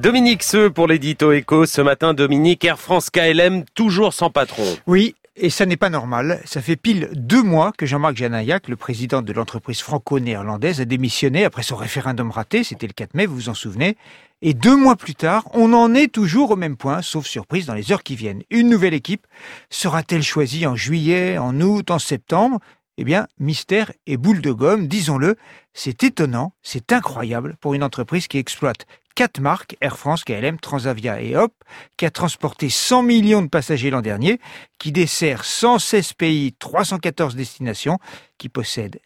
Dominique Seux pour l'édito Éco. Ce matin, Dominique, Air France KLM, toujours sans patron. Oui, et ça n'est pas normal. Ça fait pile 2 mois que Jean-Marc Janaillac, le président de l'entreprise franco-néerlandaise, a démissionné après son référendum raté. C'était le 4 mai, vous vous en souvenez. Et 2 mois plus tard, on en est toujours au même point, sauf surprise dans les heures qui viennent. Une nouvelle équipe sera-t-elle choisie en juillet, en août, en septembre ? Eh bien, mystère et boule de gomme, disons-le, c'est étonnant, c'est incroyable pour une entreprise qui exploite 4 marques, Air France, KLM, Transavia et Hop, qui a transporté 100 millions de passagers l'an dernier, qui dessert 116 pays, 314 destinations, qui possède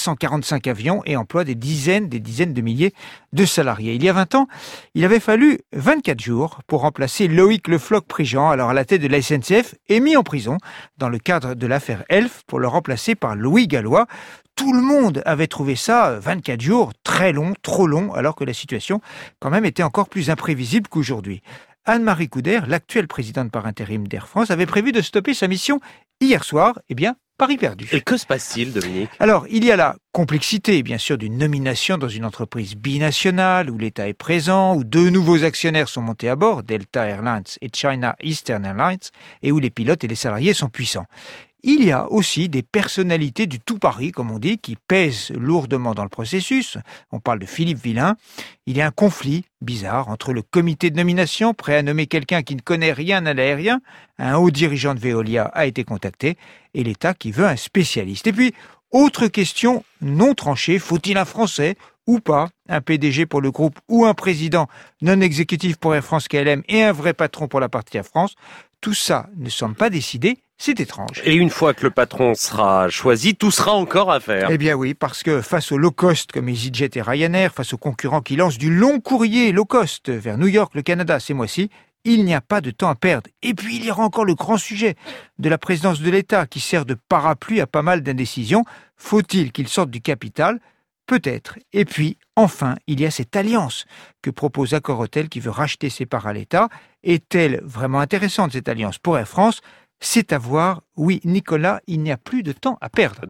545 avions et emploie des dizaines de milliers de salariés. Il y a 20 ans, il avait fallu 24 jours pour remplacer Loïc Le Floch-Prigent, alors à la tête de la SNCF, et mis en prison dans le cadre de l'affaire Elf pour le remplacer par Louis Gallois. Tout le monde avait trouvé ça, 24 jours, très long, trop long, alors que la situation, quand même, était encore plus imprévisible qu'aujourd'hui. Anne-Marie Couder, l'actuelle présidente par intérim d'Air France, avait prévu de stopper sa mission hier soir. Eh bien, pari perdu. Et que se passe-t-il, Dominique ? Alors, il y a la complexité, bien sûr, d'une nomination dans une entreprise binationale où l'État est présent, où 2 nouveaux actionnaires sont montés à bord, Delta Airlines et China Eastern Airlines, et où les pilotes et les salariés sont puissants. Il y a aussi des personnalités du tout Paris, comme on dit, qui pèsent lourdement dans le processus. On parle de Philippe Villain. Il y a un conflit bizarre entre le comité de nomination, prêt à nommer quelqu'un qui ne connaît rien à l'aérien, un haut dirigeant de Veolia a été contacté, et l'État qui veut un spécialiste. Et puis, autre question non tranchée, faut-il un Français ou pas, un PDG pour le groupe ou un président non exécutif pour Air France KLM et un vrai patron pour la partie Air France? Tout ça ne semble pas décidé, c'est étrange. Et une fois que le patron sera choisi, tout sera encore à faire. Eh bien oui, parce que face aux low cost comme EasyJet et Ryanair, face aux concurrents qui lancent du long courrier low cost vers New York, le Canada ces mois-ci, il n'y a pas de temps à perdre. Et puis il y aura encore le grand sujet de la présidence de l'État qui sert de parapluie à pas mal d'indécisions. Faut-il qu'il sorte du capital ? Peut-être. Et puis, enfin, il y a cette alliance que propose Accor-Hôtel qui veut racheter ses parts à l'État. Est-elle vraiment intéressante, cette alliance pour Air France ? C'est à voir. Oui, Nicolas, il n'y a plus de temps à perdre.